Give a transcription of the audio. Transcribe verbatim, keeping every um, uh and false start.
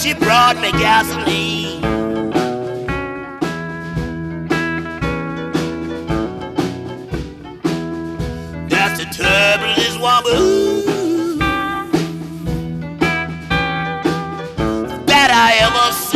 she brought me gasoline. That's the turbulence woman that I ever seen.